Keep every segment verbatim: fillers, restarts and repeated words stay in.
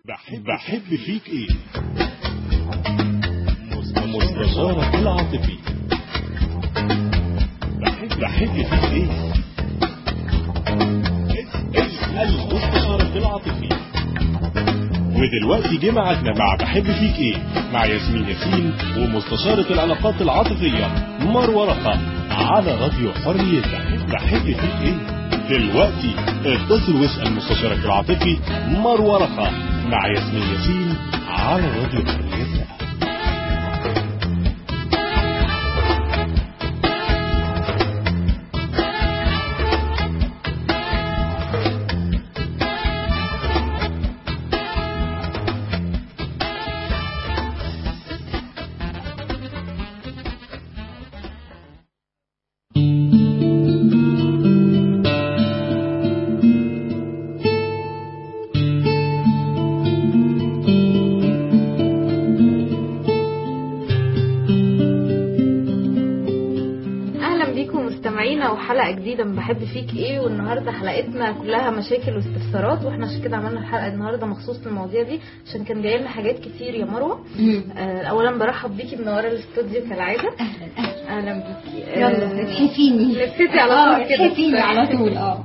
بحب, بحب فيك ايه؟ مستشارك العاطفي. بحب, بحب فيك ايه؟ اسأل مستشارك العاطفي. ودلوقتي جه ميعادنا مع بحب فيك ايه مع ياسمين ياسين ومستشارة العلاقات العاطفية مروة رخا على راديو حريتك. بحب فيك ايه؟ دلوقتي اتصل واسأل مستشارك العاطفي مروة رخا مع ياسمين ياسين على راديو حريتك. حلقة جديدة من بحب فيك ايه. والنهاردة حلقتنا كلها مشاكل واستفسارات، واحنا عشان كده عملنا الحلقة النهاردة مخصوص للمواضيع دي عشان كان جاي لنا حاجات كتير يا مروة. آه اولا برحب بيكي منورة الاستوديو كالعادة. اهلا اهلا اهلا بيكي. يلا تحفيني نبتدي على طول كده تحفيني على طول. اه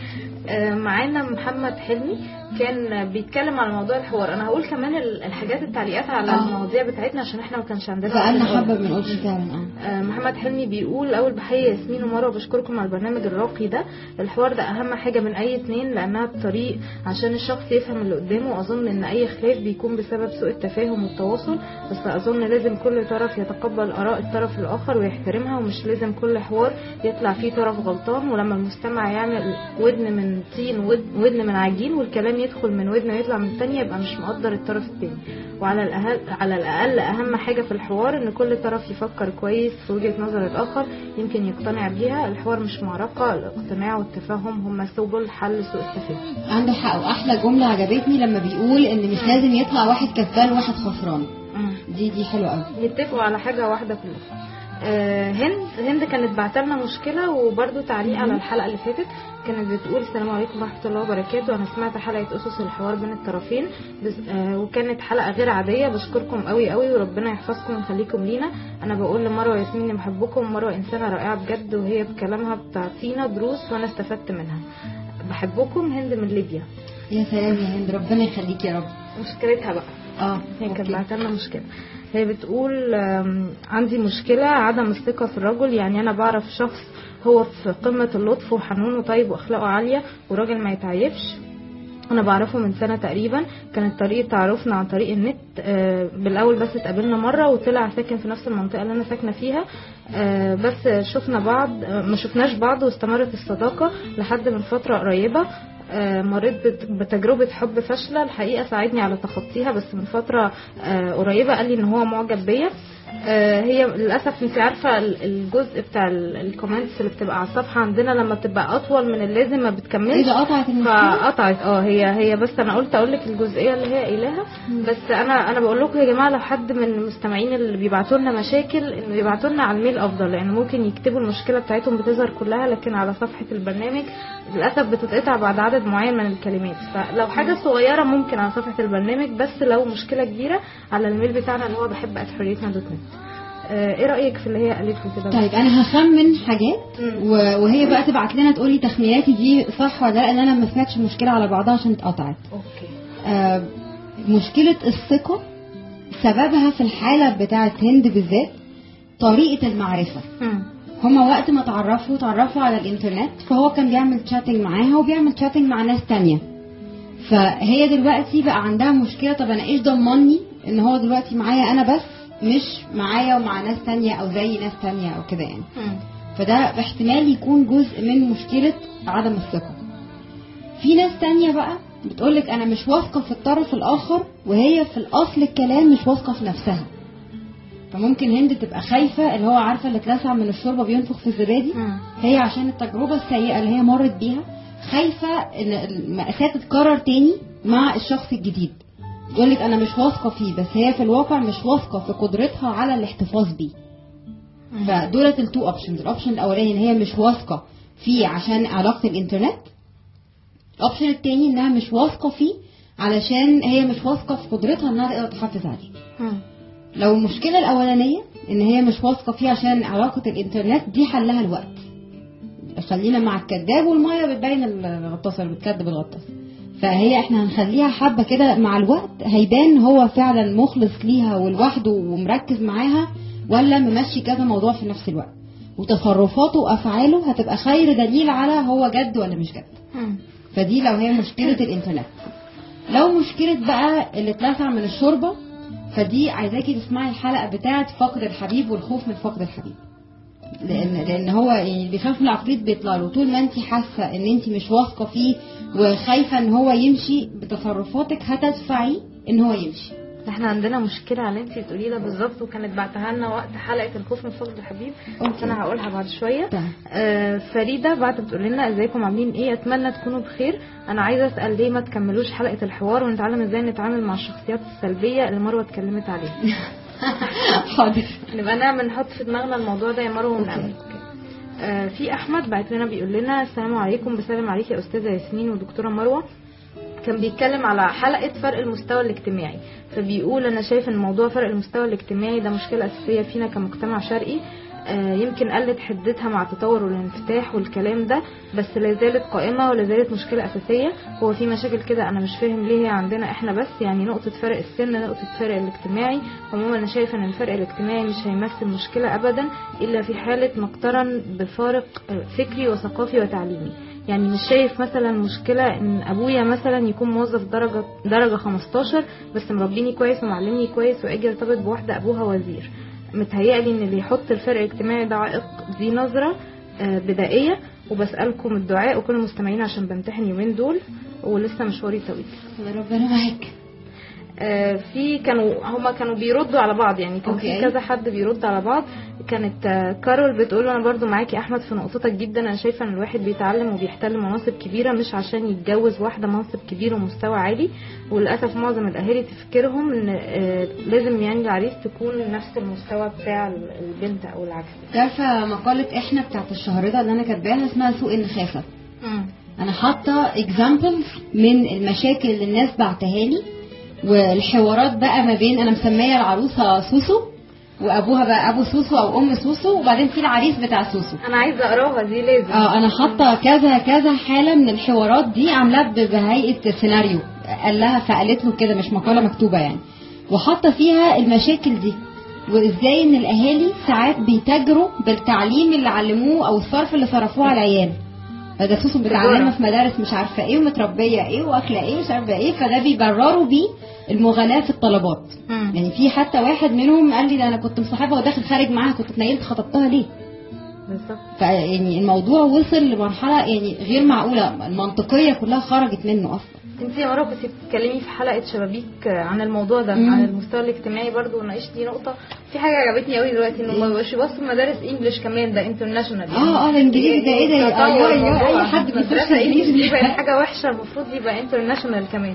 معانا محمد حلمي كان بيتكلم على موضوع الحوار. انا هقول كمان الحاجات التعليقات على آه. المواضيع بتاعتنا عشان احنا ما كانش عندنا فانا حابه من قلت فعلا. اه محمد حلمي بيقول اول بحيي ياسمين ومروه وبشكركم على البرنامج الراقي ده. الحوار ده اهم حاجه من اي اتنين لانها الطريق عشان الشخص يفهم اللي قدامه. اظن ان اي خلاف بيكون بسبب سوء التفاهم والتواصل، بس اظن لازم كل طرف يتقبل اراء الطرف الاخر ويحترمها، ومش لازم كل حوار يطلع فيه طرف غلطان. ولما المستمع يعمل ودن من طين ودن من عجين والكلام يدخل من ودن ويطلع من الثانيه يبقى مش مقدر الطرف الثاني. وعلى الاقل على الاقل اهم حاجه في الحوار ان كل طرف يفكر كويس في وجهه نظر الاخر يمكن يقتنع بيها. الحوار مش معركه، الاقتناع والتفاهم هم سبل حل سوء التفاهم. عنده حق. واحلى جمله عجبتني لما بيقول ان مش لازم يطلع واحد كسبان وواحد خسران. دي دي حلوه قوي. يتفقوا على حاجه واحده كلهم. آه هند هند كانت بعتلنا مشكله وبرده تعليق على الحلقه اللي فاتت. كانت بتقول السلام عليكم ورحمه الله وبركاته، انا سمعت حلقه اسس الحوار بين الطرفين آه وكانت حلقه غير عاديه. بشكركم قوي قوي وربنا يحفظكم ويخليكم لينا. انا بقول لمروه وياسمين اني بحبكم. مروه انسانه رائعه بجد وهي بكلامها بتعطينا دروس وانا استفدت منها. بحبكم. هند من ليبيا. يا سلام يا هند، ربنا يخليك يا رب. مشكلتها بقى اه هي كانت بعتلنا مشكله. هي بتقول عندي مشكلة عدم الثقة في الرجل. يعني أنا بعرف شخص هو في قمة اللطف وحنون وطيب وأخلاقه عالية وراجل ما يتعيبش. أنا بعرفه من سنة تقريبا، كانت طريقة تعرفنا عن طريق النت. بالأول بس اتقابلنا مرة وطلع ساكن في نفس المنطقة اللي أنا ساكنة فيها، بس شفنا بعض ما شفناش بعض واستمرت الصداقة لحد من فترة قريبة. مريت بتجربة حب فاشلة الحقيقة، ساعدني على تخطيها بس من فترة قريبة قال لي ان هو معجب بيا. هي للأسف انت عارفة الجزء بتاع الكومنتس اللي بتبقى على الصفحة عندنا لما بتبقى أطول من اللازم ما بتكملش فقطعت. اه هي هي بس أنا قلت أقول لك الجزئية اللي هي قايلها. بس أنا أنا بقول لكم يا جماعة لو حد من المستمعين اللي بيبعتوا لنا مشاكل إنه يبعتوا لنا على الميل أفضل، لأن ممكن يكتبوا المشكلة بتاعتهم بتظهر كلها لكن على صفحة البرنامج للأسف بتتقطع بعد عدد معين من الكلمات. فلو حاجة صغيرة ممكن على صفحة البرنامج، بس لو مشكلة كبيرة على الميل بتاعنا اللي هو بحب ات حريتنا دوت نت. ايه رأيك في اللي هي قالته كده؟ طيب انا هخمن حاجات وهي بقى تبعت لنا تقولي تخميناتي دي صح ولا لا، لان انا ما سمعتش المشكلة على بعضها عشان اتقطعت. اوكي. آه مشكلة الثقة سببها في الحالة بتاعة هند بالذات طريقة المعرفة. مم. هما وقت ما تعرفوا تعرفوا على الانترنت، فهو كان بيعمل تشاتنج معاها وبيعمل تشاتنج مع ناس تانية. فهي دلوقتي بقى عندها مشكلة، طب انا ايش ضمني ان هو دلوقتي معايا انا بس مش معايا ومع ناس تانية او زي ناس تانية او كده يعني. م. فده احتمال يكون جزء من مشكلة عدم الثقة. في ناس تانية بقى بتقولك انا مش واثقة في الطرف الاخر وهي في الاصل الكلام مش واثقة في نفسها. فممكن هند تبقى خايفة، اللي هو عارفة اللي اتلسع من الشوربة بينفخ في الزبادي. هي عشان التجربة السيئة اللي هي مرت بيها خايفة ان المأساة تتكرر تاني مع الشخص الجديد. تقولك انا مش واثقة فيه بس هي في الواقع مش واثقة في قدرتها على الاحتفاظ بيه. فدولت التو اوبشنز. الاوبشن الاولاني ان هي مش واثقة فيه عشان علاقة الانترنت. الاوبشن التاني انها مش واثقة فيه علشان هي مش واثقه في قدرتها انها تقدر تحافظ عليه. مم. لو المشكله الاولانيه ان هي مش واثقه فيه عشان علاقه الانترنت دي، حلها الوقت. خلينا مع الكذاب والميه بتبين الغطاسه اللي بتكذب الغطاس. فهي احنا هنخليها حبه كده، مع الوقت هيبان هو فعلا مخلص ليها ولوحده ومركز معاها، ولا ممشي كذا موضوع في نفس الوقت. وتصرفاته وافعاله هتبقى خير دليل على هو جد ولا مش جد. مم. فدي لو هي مشكله الانترنت. لو مشكله بقى اللي اتلسع من الشوربه، فدي عايزاكي تسمعي الحلقه بتاعه فقد الحبيب والخوف من فقد الحبيب. لان لان هو يعني بيخاف من العقريت بيطلع له. طول ما انت حاسه ان انت مش واثقه فيه وخايفه ان هو يمشي، بتصرفاتك هتدفعيه ان هو يمشي. احنا عندنا مشكله على اللي انت بتقوليه ده بالظبط، وكانت بعتها لنا وقت حلقه الخوف من فقد الحبيب، بس انا هقولها بعد شويه. آه فريده بعد بتقول لنا ازيكم عاملين ايه، اتمنى تكونوا بخير. انا عايزه اسال ليه ما تكملوش حلقه الحوار ونتعلم ازاي نتعامل مع الشخصيات السلبيه اللي مروه اتكلمت عليها. حاضر، نبقى نعمل نحط في دماغنا الموضوع ده يا مروه ونعمل. آه في احمد بعت لنا بيقول لنا السلام عليكم، بسلم عليك يا استاذه ياسمين ودكتوره مروه. كان بيتكلم على حلقة فرق المستوى الاجتماعي، فبيقول أنا شايف أن موضوع فرق المستوى الاجتماعي ده مشكلة أساسية فينا كمجتمع شرقي. آه يمكن قلت حدتها مع التطور والانفتاح والكلام ده، بس لا زالت قائمة ولا زالت مشكلة أساسية. هو في مشاكل كده أنا مش فاهم ليه هي عندنا إحنا بس، يعني نقطة فرق السن، نقطة فرق الاجتماعي. عموما أنا شايف أن الفرق الاجتماعي مش هيمثل مشكلة أبدا إلا في حالة مقترن بفارق فكري وثقافي وتعليمي. يعني مش شايف مثلا مشكلة ان ابويا مثلا يكون موظف درجة درجة خمستاشر بس مربيني كويس ومعلمني كويس، واجي ارتبط بواحدة ابوها وزير. متهيألي ان اللي يحط الفرق الاجتماعي ده عائق. دي نظرة بدائية، وبسألكم الدعاء وكل المستمعين عشان بمتحن يومين دول ولسه مشواري طويل. ربنا معاك. آه في كانوا هما كانوا بيردوا على بعض، يعني كان أوكي. في كذا حد بيرد على بعض. كانت آه كارول بتقول انا برضو معاكي احمد في نقطتك جدا. انا شايفه ان الواحد بيتعلم وبيحتل مناصب كبيره مش عشان يتجوز واحده منصب كبير ومستوى عالي، وللاسف معظم الاهالي تفكرهم ان آه لازم يعني العريس تكون نفس المستوى بتاع البنت او العكس. عارفه مقاله احنا بتاعت الشهر ده اللي انا كاتباها اسمها سوء النخافه. امم انا حاطه اكزامبلز من المشاكل اللي الناس بعتها لي، والحوارات بقى ما بين انا مسميه العروسه سوسو وابوها بقى ابو سوسو او ام سوسو، وبعدين في العريس بتاع سوسو. انا عايزه اقراها دي لازم. اه انا حاطه كذا كذا حاله من الحوارات دي، عاملاه بهيئه سيناريو قال لها فقالت له كده، مش مقاله مكتوبه يعني. وحاطه فيها المشاكل دي، وازاي ان الاهالي ساعات بيتاجروا بالتعليم اللي علموه او الصرف اللي صرفوه على العيال. فده سوسو بتعلمها في مدارس مش عارفه ايه ومتربيه ايه واكله ايه مش عارفه ايه، فده بيبرروا بيه المغالاة في الطلبات. مم. يعني في حتى واحد منهم قال لي ده انا كنت مصاحبها وداخل خارج معاها، كنت اتنيلت خطبتها ليه؟ بالظبط. فيعني الموضوع وصل لمرحله يعني غير معقوله، المنطقيه كلها خرجت منه اصلا. انت يا مرة كنت بتتكلمي في حلقة شبابيك عن الموضوع ده، مم. عن المستوى الاجتماعي برضو، وناقشتي نقطة في حاجة عجبتني قوي دلوقتي، انه ما بقاش يبصوا مدارس انجلش كمان، ده انترناشونال. اه اه الانجليزي ده ايه ده؟ ايوه ايوه اي حد بيدرس انجليزي يبقى حاجة وحشة، المفروض يبقى انترناشونال كمان.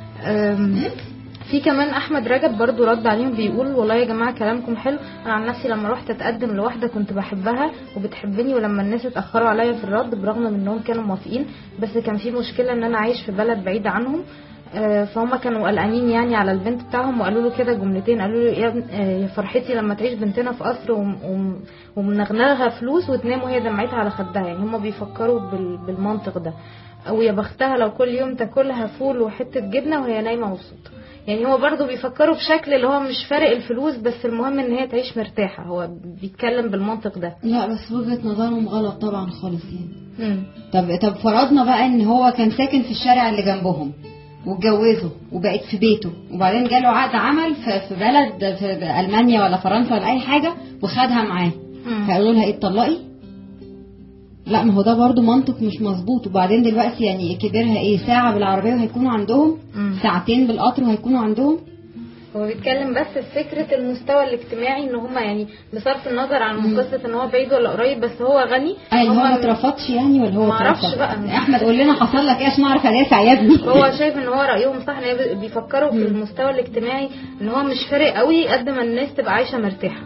في كمان احمد رجب برضو رد عليهم بيقول والله يا جماعه كلامكم حلو. انا عن نفسي لما رحت اتقدم لواحده كنت بحبها وبتحبني، ولما الناس اتاخروا عليا في الرد برغم من انهم كانوا موافقين، بس كان في مشكله ان انا عايش في بلد بعيده عنهم، فهم كانوا قلقانين يعني على البنت بتاعهم، وقالوا له كده جملتين، قالوا له يا فرحتي لما تعيش بنتنا في قصر ومنغنغها فلوس وتنام وهي دمعتها على خدها. يعني هم بيفكروا بالمنطق ده. او يا بختها لو كل يوم تاكلها فول وحته جبنه وهي نايمه مبسوطه. يعني هو برضو بيفكروا بشكل اللي هو مش فارق الفلوس، بس المهم ان هي تعيش مرتاحه. هو بيتكلم بالمنطق ده. لا بس وجهه نظرهم غلط طبعا خالص يعني. امم طب طب فرضنا بقى ان هو كان ساكن في الشارع اللي جنبهم واتجوزوا وبقت في بيته، وبعدين جاله عقد عمل في في بلد في المانيا ولا فرنسا ولا اي حاجه وخدها معاه، هيقولوا لها ايه اتطلقي؟ لا ما هو ده برضو منطق مش مظبوط. وبعدين دلوقتي يعني كبرها ايه، ساعه بالعربيه وهيكونوا عندهم، مم. ساعتين بالقطر وهيكونوا عندهم. هو بيتكلم بس في فكره المستوى الاجتماعي، ان هم يعني بصرف النظر عن قصه ان هو بعيد ولا قريب، بس هو غني. اي هو ما اترفضش يعني ولا هو ما اعرفش بقى. احمد قول لنا حصل لك ايه عشان اعرف ادافع يا ابني. هو شايف ان هو رايهم صح، ان بيفكروا في المستوى الاجتماعي ان هو مش فارق قوي قد ما الناس تبقى عايشه مرتاحه.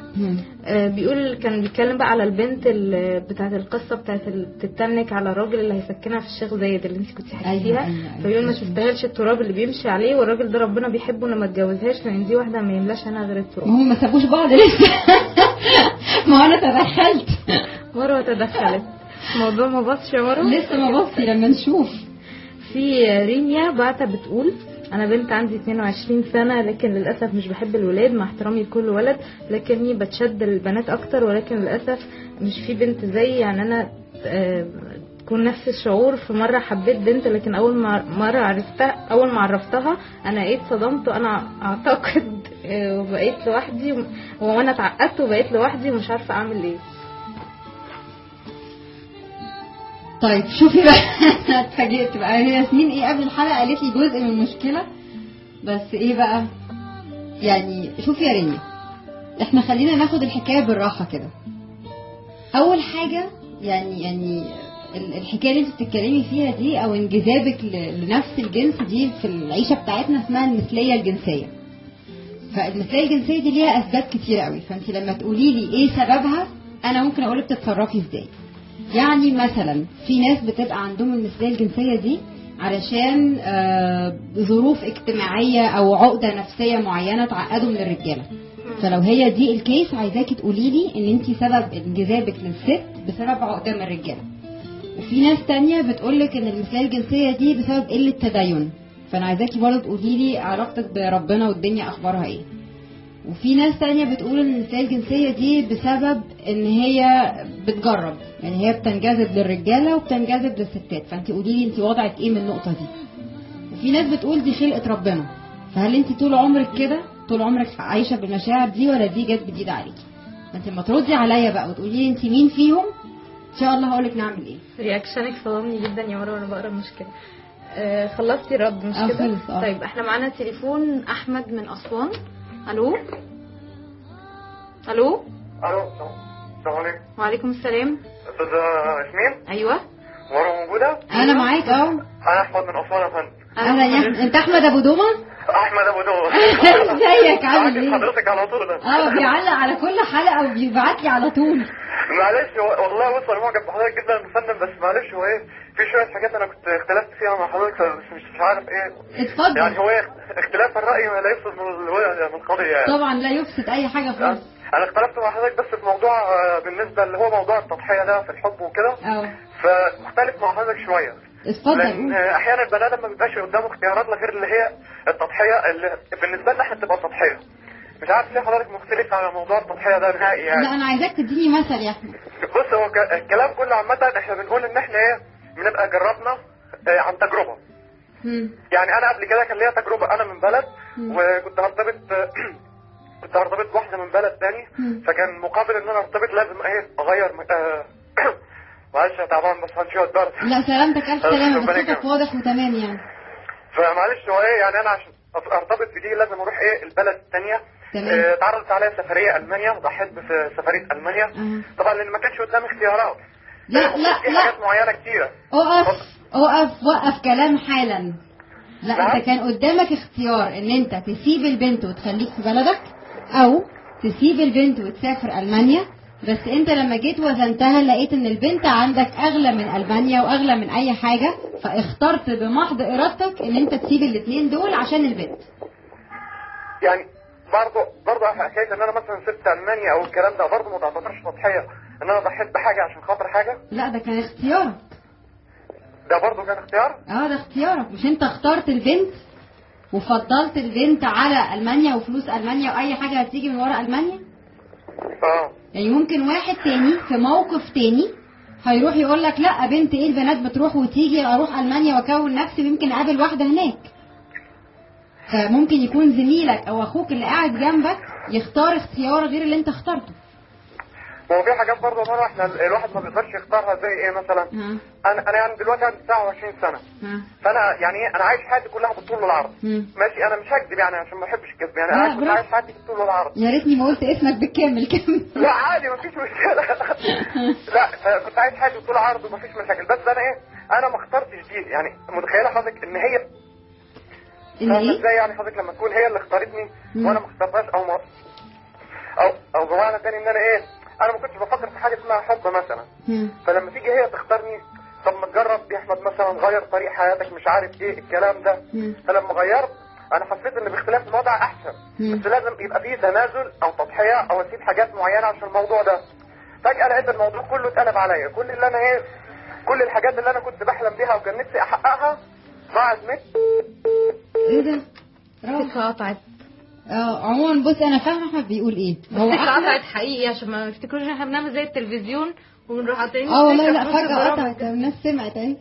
آه بيقول كان بيتكلم بقى على البنت بتاعه القصه بتاعه بتتنك على الراجل اللي هيسكنها في الشيخ زايد اللي انت كنت حكيتيها. أيوة أيوة. فبيقول ما شفتهاش التراب اللي بيمشي عليه، والراجل ده ربنا بيحبه انه ما اتجوزهاش لان دي واحده ما يملاش انا غير التراب. هم ما سابوش بعض لسه. ما انا تدخلت مروه تدخلت الموضوع ما بصش يا مروه لسه ما بصي لما نشوف. في رينيا بعتها بتقول انا بنت عندي اثنين وعشرين سنه لكن للاسف مش بحب الولاد مع احترامي لكل ولد، لكني بتشد البنات اكتر، ولكن للاسف مش في بنت زي يعني انا تكون نفس الشعور. في مره حبيت بنت لكن اول ما مره عرفتها اول ما عرفتها انا ايه اتصدمت، وانا اعتقد وبقيت لوحدي وانا اتعقدت وبقيت لوحدي ومش عارفه اعمل ايه. طيب شوفي بقى اتفاجئت بقى هي ياسمين ايه قبل الحلقه قالت لي جزء من المشكله، بس ايه بقى يعني. شوفي يا رينيا، احنا خلينا ناخد الحكايه بالراحه كده. اول حاجه يعني يعني الحكايه اللي انت بتتكلمي فيها دي او انجذابك لنفس الجنس دي في العيشه بتاعتنا اسمها المثليه الجنسيه. فالمثليه الجنسيه دي ليها اسباب كتير قوي، فانت لما تقولي لي ايه سببها انا ممكن اقولك بتتصرفي ازاي. يعني مثلا في ناس بتبقى عندهم المثليه الجنسيه دي علشان آه ظروف اجتماعيه او عقده نفسيه معينه تعقدوا من الرجاله. فلو هي دي الكيس عايزاكي تقولي لي ان انت سبب انجذابك للست بسبب عقده من الرجاله. وفي ناس تانية بتقولك ان المثليه الجنسيه دي بسبب قله تدين، فانا عايزاكي برضه تقولي لي علاقتك بربنا والدنيا اخبارها ايه. وفي ناس تانية بتقول ان المثليه الجنسيه دي بسبب ان هي بتجرب، يعني هي بتنجذب للرجاله وبتنجذب للستات، فانت قولي لي انت وضعك ايه من النقطه دي. وفي ناس بتقول دي خلقه ربنا، فهل انت طول عمرك كده طول عمرك عايشه بالمشاعر دي ولا دي جت جديده عليكي؟ فانت لما تردي عليا بقى وتقولي لي انت مين فيهم ان شاء الله هقولك نعمل ايه. رياكشنك صدمني جدا يا مروه وانا بقرا المشكله. آه خلصتي رد مش كده؟ آه. طيب احنا معانا تليفون احمد من اسوان. الو الو الو السلام عليكم. وعليكم السلام. استاذه ياسمين؟ ايوه مروه موجوده؟ انا معاك اهو. انا احمد من اسوان يا فندم. اهلا يا احمد. انت احمد ابو دومه؟ احمد ابو دومه. ازيك عامل ايه؟ حضرتك على طول ده. اه بيعلق على كل حلقه وبيبعت لي على طول. معلش والله بص انا معجب بحضرتك جدا يا فندم، بس معلش هو ايه في شويه حاجات انا كنت اختلفت فيها مع حضرتك بس مش عارف ايه. اتفضل. يعني هو اختلاف الراي لا يفسد من القضيه يعني. طبعا لا يفسد اي حاجه خالص. انا اختلفت مع حضرتك بس في موضوع بالنسبه اللي هو موضوع التضحيه ده في الحب وكده. اه فمختلف مع حضرتك شويه. اتفضل. لان احيانا البني ادم ما بيبقاش قدامه اختيارات غير اللي هي التضحيه اللي بالنسبه لنا احنا بتبقى تضحيه. مش عارف ليه حضرتك مختلف على موضوع التضحيه ده نهائي يعني. لا انا عايزاك تديني مثل يا احمد. بص هو الكلام كله عامه احنا بنقول ان احنا ايه بنبقى جربنا اه عن تجربه. مم. يعني انا قبل كده كان ليا تجربه، انا من بلد مم. وكنت هرتبط كنت هرتبط واحده من بلد تاني. مم. فكان مقابل ان انا ارتبط لازم ايه اغير اه معلش انا تعبان بس هنشوف الدرس. لا سلامتك الف سلامه، بس صوتك واضح وتمام يعني. فمعلش هو ايه يعني انا عشان ارتبط بدي لازم اروح ايه البلد الثانيه. اه اتعرضت عليا سفريه المانيا، ضحيت في سفريه المانيا. أه. طبعا لان ما كانش قدامي اختيارات. لا لا في لا حاجات معينه كتيره. اقف اقف وقف كلام حالا. لا انت كان قدامك اختيار ان انت تسيب البنت وتخليك في بلدك او تسيب البنت وتسافر المانيا، بس انت لما جيت وزنتها لقيت ان البنت عندك اغلى من المانيا واغلى من اي حاجه، فاخترت بمحض ارادتك ان انت تسيب الاثنين دول عشان البنت. يعني برضه برضه حكايه ان انا مثلا سبت المانيا او الكلام ده برضه ما تعتبرش تضحيه ان انا ضحيت بحاجه عشان خاطر حاجه؟ لا ده كان اختيارك. ده برضه كان اختيار؟ اه ده اختيارك، مش انت اخترت البنت وفضلت البنت على المانيا وفلوس المانيا واي حاجه هتيجي من ورا المانيا؟ اه يعني ممكن واحد تاني في موقف تاني هيروح يقول لك لا بنت ايه البنات بتروح وتيجي، اروح المانيا واكون نفسي ويمكن اقابل واحده هناك. فممكن يكون زميلك او اخوك اللي قاعد جنبك يختار اختيار غير اللي انت اخترته. هو في حاجات برضه مره احنا الواحد ما بيقدرش يختارها زي ايه مثلا. ها. انا انا يعني دلوقتي عندي تسعة وعشرين سنه. ها. فانا يعني ايه انا عايش حياتي كلها بالطول والعرض. ماشي انا مش هكذب يعني عشان ما بحبش الكذب يعني انا كنت عايش حياتي بالطول والعرض. يا ريتني ما قلت اسمك بالكامل كامل. لا عادي ما فيش مشكله. لا كنت عايش حياتي بالطول والعرض وما فيش مشاكل، بس انا ايه انا ما اخترتش دي. يعني متخيله حضرتك ان هي ان ايه ازاي يعني حضرتك لما تكون هي اللي اختارتني وانا ما اخترتهاش او ما او او بمعنى تاني ان انا ايه انا ما كنتش بفكر في حاجه اسمها حب مثلا. فلما تيجي هي تختارني، طب ما تجرب يا احمد مثلا غير طريق حياتك مش عارف ايه الكلام ده. فلما غيرت انا حسيت ان باختلاف الوضع احسن، بس لازم يبقى فيه تنازل او تضحيه او اسيب حاجات معينه عشان الموضوع ده. فجاه لقيت الموضوع كله اتقلب عليا، كل اللي انا ايه كل الحاجات اللي انا كنت بحلم بيها وكان نفسي احققها ضاعت مني. ايه ده؟ السكه قطعت. اه عموما بص انا فاهمه احمد بيقول ايه. هو السكه قطعت حقيقي عشان ما نفتكروش احنا بنعمل زي التلفزيون وبنروح قاطعين. اه والله لا فجاه قطعت الناس سمعت اهي.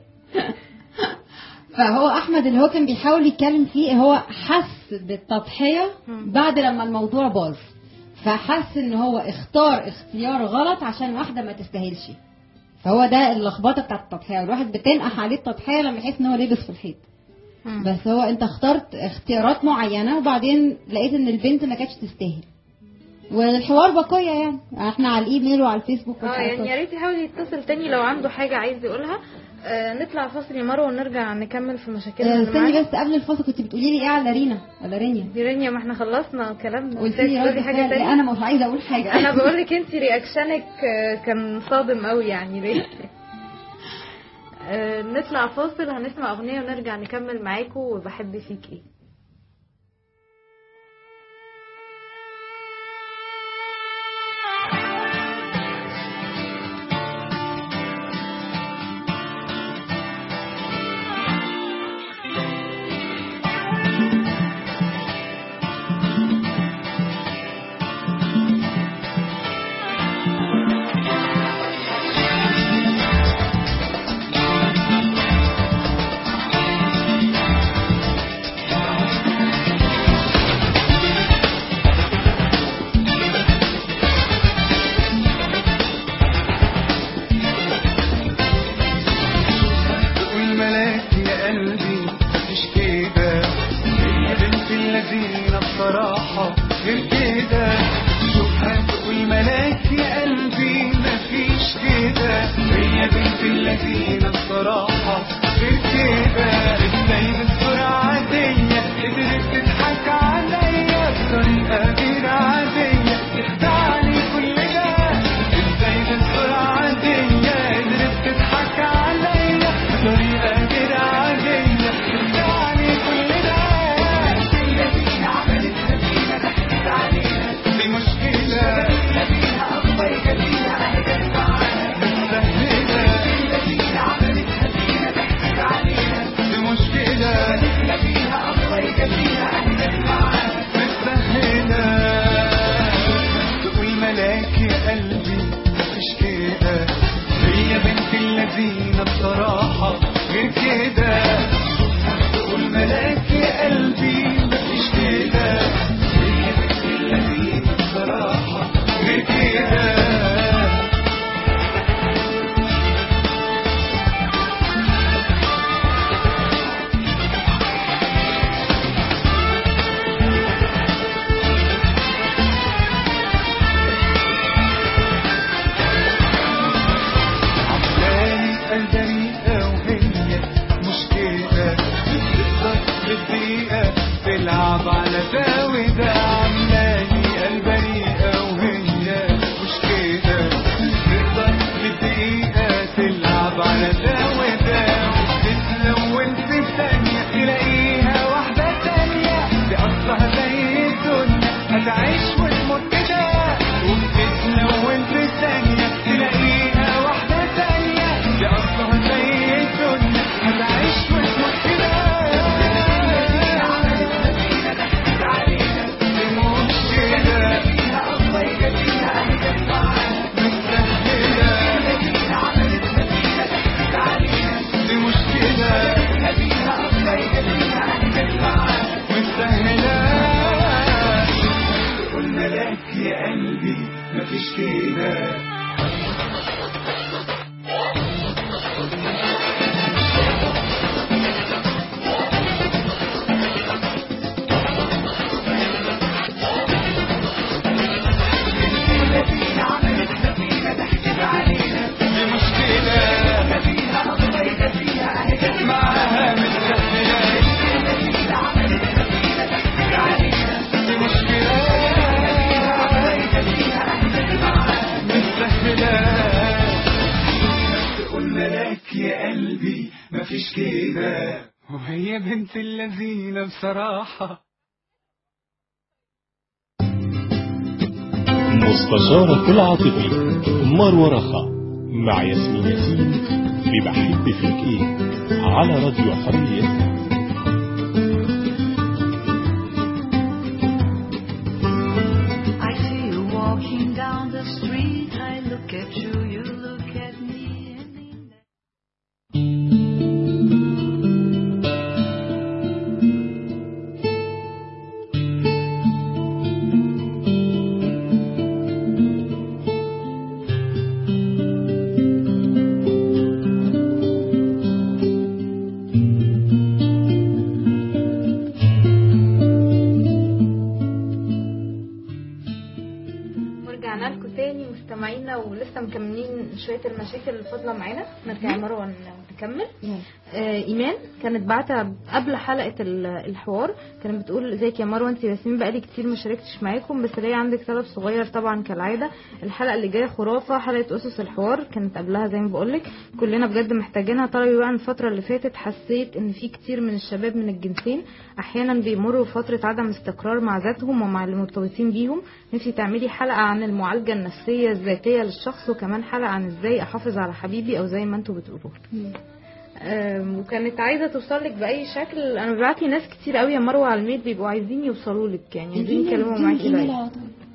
فهو احمد اللي هو كان بيحاول يتكلم فيه هو حس بالتضحيه بعد لما الموضوع باظ، فحس ان هو اختار اختيار غلط عشان واحده ما تستاهلش. فهو ده اللخبطه بتاعت التضحيه، الواحد بتنقح عليه التضحيه لما يحس ان هو لابس في الحيط. بس هو انت اخترت اختيارات معينه وبعدين لقيت ان البنت ما كانتش تستاهل، والحوار بقيه يعني احنا على الايميل وعلى الفيسبوك. اه يعني يا ريت يحاول يتصل تاني لو عنده حاجه عايز يقولها. آه نطلع فاصل يا مروه ونرجع نكمل في مشاكلنا. آه استني بس قبل الفاصل كنت بتقولي لي ايه على رينا ولا رينيا؟ دي رينيا، ما احنا خلصنا كلامنا. قلتي لي حاجه تانية. انا مش عايزه اقول حاجه. انا بقول لك انت رياكشنك كان صادم قوي يعني ريت. آه نطلع فاصل هنسمع اغنيه ونرجع نكمل معاكم وبحب فيك ايه. هي بنت اللذينة بصراحة. مستشارك العاطفي مروة رخا مع ياسمين ياسين في بحب فيك ايه على راديو حرية. ولسه مكملين شويه المشاكل اللي فاضله معانا. نرجع مروه نكمل. آه ايمان كانت بعتها قبل حلقه الحوار، كانت بتقول ازيك يا مروه انت ياسمين بقالي كتير ما شاركتش معاكم بس ليا عندك طلب صغير طبعا كالعاده. الحلقه اللي جايه خرافه، حلقه اسس الحوار كانت قبلها زي ما بقول لك، كلنا بجد محتاجينها. طلبي بقى الفتره اللي فاتت حسيت ان في كتير من الشباب من الجنسين احيانا بيمروا فتره عدم استقرار مع ذاتهم ومع المرتبطين بيهم. نفسي تعملي حلقه عن المعالجه النفسيه الذاتيه للشخص، وكمان حلقه عن ازاي احافظ على حبيبي او زي ما انتوا بتقولوا. وكانت عايزه توصل لك باي شكل. انا ببعت لي ناس كتير قوي يا مروه على الميل بيبقوا عايزين يوصلوا لك، يعني عايزين يكلموا معاكي دايما.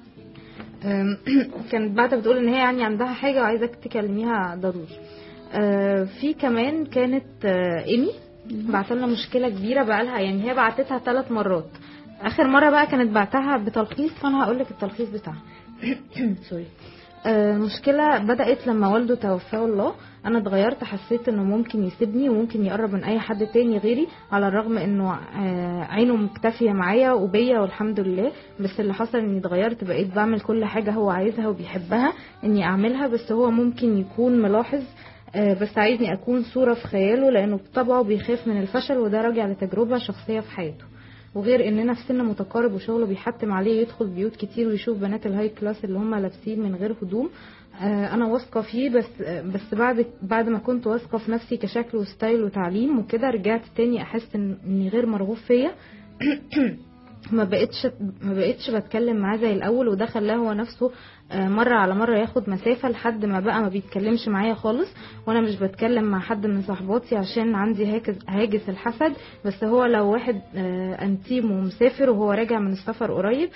كانت بعتها بتقول ان هي يعني عندها حاجه وعايزاك تكلميها ضروري. في كمان كانت ايمي بعتلنا مشكله كبيره بقالها، يعني هي بعتتها ثلاث مرات. اخر مره بقى كانت بعتها بتلخيص، فانا هقول لك التلخيص بتاعها. سوري. مشكله بدات لما والده توفاه الله. انا اتغيرت، حسيت انه ممكن يسيبني وممكن يقرب من اي حد تاني غيري، على الرغم انه عينه مكتفيه معايا وبيا والحمد لله. بس اللي حصل اني اتغيرت، بقيت بعمل كل حاجه هو عايزها وبيحبها اني اعملها، بس هو ممكن يكون ملاحظ بس عايزني اكون صوره في خياله، لانه بطبعه بيخاف من الفشل وده راجع لتجربه شخصيه في حياته. وغير اننا في سن متقارب وشغله بيحتم عليه يدخل بيوت كتير ويشوف بنات الهاي كلاس اللي هم لابسين من غير هدوم. انا واثقه فيه، بس بس بعد بعد ما كنت واثقه في نفسي كشكل وستايل وتعليم وكده، رجعت تاني احس اني غير مرغوب فيا. ما بقتش ما بقتش بتكلم معاه زي الاول، وده خلاه هو نفسه مره على مره ياخد مسافه لحد ما بقى ما بيتكلمش معايا خالص. وانا مش بتكلم مع حد من صحباتي عشان عندي هاجس هاجس الحسد، بس هو لو واحد انتيم ومسافر وهو راجع من السفر قريب،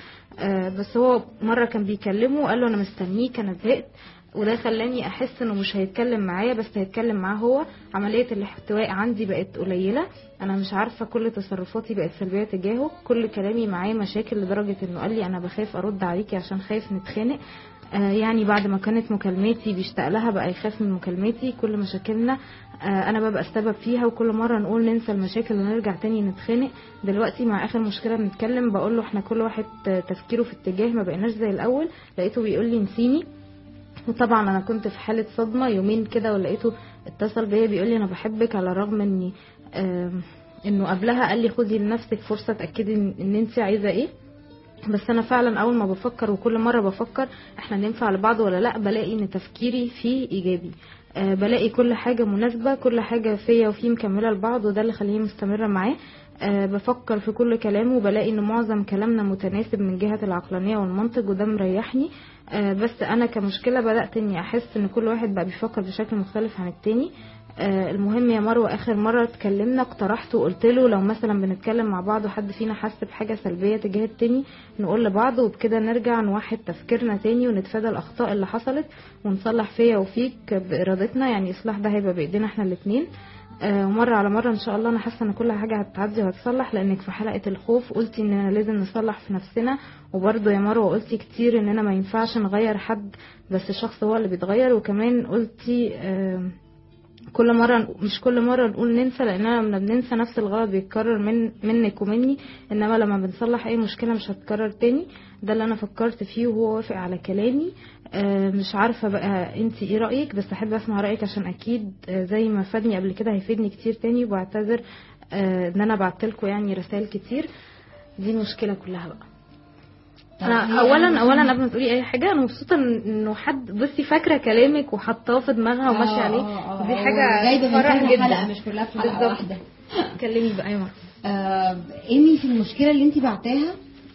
بس هو مره كان بيكلمه وقال له انا مستنيك انا زهقت، وده خلاني احس انه مش هيتكلم معايا بس هيتكلم معاه هو. عمليه الاحتواء عندي بقت قليله، انا مش عارفه، كل تصرفاتي بقت سلبيه تجاهه، كل كلامي معاه مشاكل لدرجه انه قال لي انا بخاف ارد عليكي عشان خايف نتخانق. آه يعني بعد ما كانت مكالماتي بيشتاق لها بقى يخاف من مكالماتي. كل مشاكلنا آه انا ببقى السبب فيها، وكل مره نقول ننسى المشاكل ونرجع تاني نتخانق. دلوقتي مع اخر مشكله بنتكلم بقول له احنا كل واحد تفكيره في اتجاه، ما بقيناش زي الاول. لقيته بيقول لي نسيني، وطبعا انا كنت في حاله صدمه يومين كده، ولقيته اتصل بيا بيقول لي انا بحبك، على الرغم اني آه انه قبلها قال لي خدي لنفسك فرصه تاكدي ان انت عايزه ايه. بس انا فعلا اول ما بفكر وكل مره بفكر احنا ننفع لبعض ولا لا، بلاقي ان تفكيري فيه ايجابي. أه بلاقي كل حاجه مناسبه، كل حاجه فيا وفيه مكمله لبعض، وده اللي خليني مستمره معاه. أه بفكر في كل كلامه وبلاقي ان معظم كلامنا متناسب من جهه العقلانيه والمنطق، وده مريحني. أه بس انا كمشكله بدات اني احس ان كل واحد بقى بيفكر بشكل مختلف عن التاني. آه المهم يا مروه، اخر مره اتكلمنا اقترحت وقلت له لو مثلا بنتكلم مع بعض وحد فينا حس بحاجه سلبيه تجاه التاني نقول لبعض، وبكده نرجع نوحد تفكيرنا تاني ونتفادى الاخطاء اللي حصلت ونصلح فيا وفيك بارادتنا. يعني اصلاح ده هيبقى بايدينا احنا الاثنين. آه ومره على مره ان شاء الله. انا حاسه ان كل حاجه هتعدي وهتصلح، لانك في حلقه الخوف قلتي اننا لازم نصلح في نفسنا، وبرضه يا مروه قلتي كتير اننا ما ينفعش نغير حد بس الشخص هو اللي بيتغير. وكمان قلتي آه كل مرة مش كل مرة نقول ننسى، لأننا لما بننسى نفس الغلط بيتكرر من منك ومني، إنما لما بنصلح أي مشكلة مش هتكرر تاني. ده اللي أنا فكرت فيه وهو وافق على كلامي. آه مش عارفة بقى انتي ايه رأيك، بس أحب أسمع رأيك عشان أكيد آه زي ما فادني قبل كده هيفيدني كتير تاني. وبعتذر آه إن أنا بعتلكوا يعني رسائل كتير. دي المشكلة كلها بقى. انا اولا اولا قبل ما تقولي اي حاجه، انا مبسوطه انه حد بصي فاكره كلامك وحطاه في دماغها وماشيه عليه. دي حاجه جايبه فرح من جدا، حلقه مش كلها في حلقه واحده. كلمي بقى يا مروه. آه ايمي في المشكله اللي انت بعتاها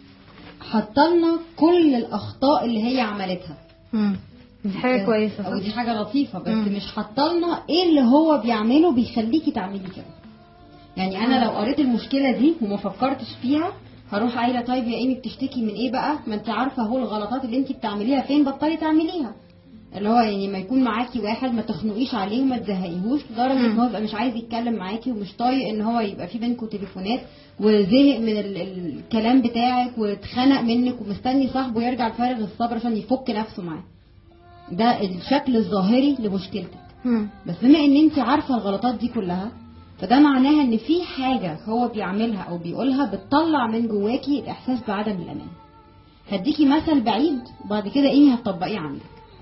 حطلنا كل الاخطاء اللي هي عملتها. امم دي حاجه كويسه او دي حاجه لطيفه، بس مم. مش حطلنا ايه اللي هو بيعمله بيخليكي تعملي كده. يعني انا مم. لو قريت المشكله دي وما فكرتش فيها هروح قايله طيب يا ايمي بتشتكي من ايه بقى؟ ما انت عارفه هو الغلطات اللي انت بتعمليها فين، بطلي تعمليها. اللي هو يعني ما يكون معاكي واحد ما تخنقيش عليه وما تزهقيهوش لدرجه ان هو يبقى مش عايز يتكلم معاكي ومش طايق ان هو يبقى في بينكم تليفونات وزهق من ال- الكلام بتاعك واتخنق منك ومستني صاحبه يرجع بفارغ الصبر عشان يفك نفسه معاه. ده الشكل الظاهري لمشكلتك. بس بما ان انت عارفه الغلطات دي كلها فده معناها ان في حاجه هو بيعملها او بيقولها بتطلع من جواكي الاحساس بعدم الامان. هديكي مثل بعيد وبعد كده ايه هتطبقيه عندك.